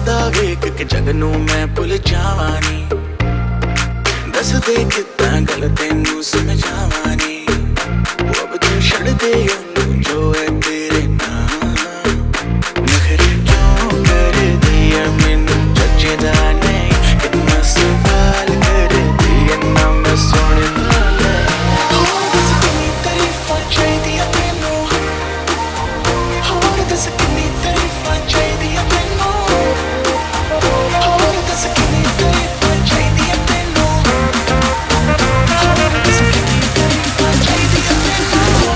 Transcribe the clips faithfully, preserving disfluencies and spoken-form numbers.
हसदा वेख के जग नू मैं भुल जावां नी। दस दे कितना गल तेनू समझावां नी। वो अब तू छड़ दे ओनू जो है तेरे नाम। नखरे क्यों कर दिया मैनू जचदा नहीं। कितना सवाल कर दिया ना मैं सुनदा नहीं। होर दस किन्नी तारीफां चाहिदियां तैनू। होर दस किन्नी तारीफां चाहिदियां तैनू। होर दस किन्नी तारीफां चाहिदियां तैनू। होर दस किन्नी तारीफां चाहिदियां तैनू।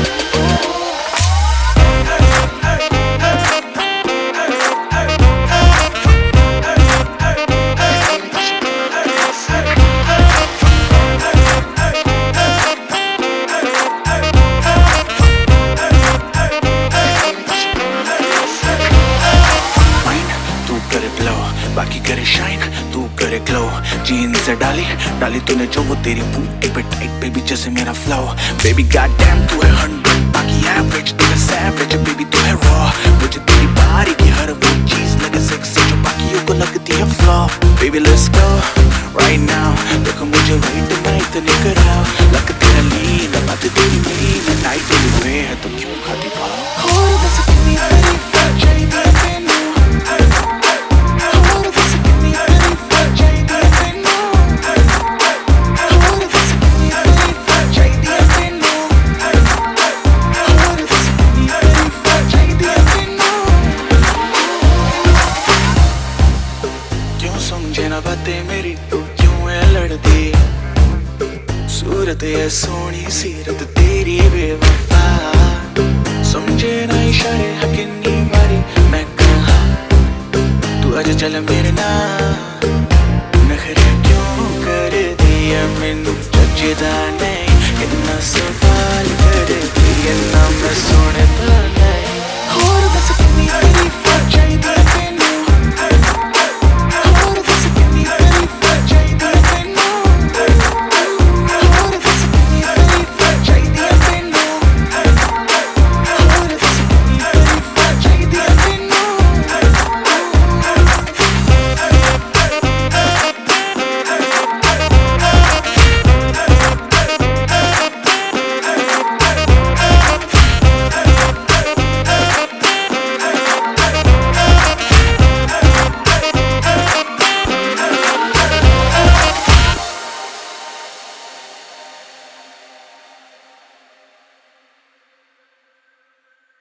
बाकी करे शाइन तू करे ग्लो। जीन्स से डाली डाली तूने जो वो तेरी बूटी पे टाइट बेबी जैसे मेरा फ्लो। बेबी गॉड डैम तू है हंड्रेड बाकी एवरेज तू है सैवरेज। बेबी तू है रॉ मुझे तेरी बारी की हर वो चीज लगे सेक्सी जो बाकियों को लगती है flaw. Baby let's go right now देखो मुझे राइट नाइट लेकर आओ। लग तेरा लीन बात तेरी मीन नाइट हुए है तो क्यों खाती भाव। होर दस कितनी तारीफां चाहिदियां तैनू। समझे ना बातें मेरी तू क्यों है लड़ती। सूरत है सोनी सीरत तेरी बेवफा। समझे ना इशारे हकिन्नी मारी मैं कहा तू आज चल मेरे नाल। नखरे क्यों कर दिया मैनू जचदा नहीं। इतना सवाल कर दिया ना मैं सुनदा नहीं। होर दस किन्नी तारीफां चाहिदियां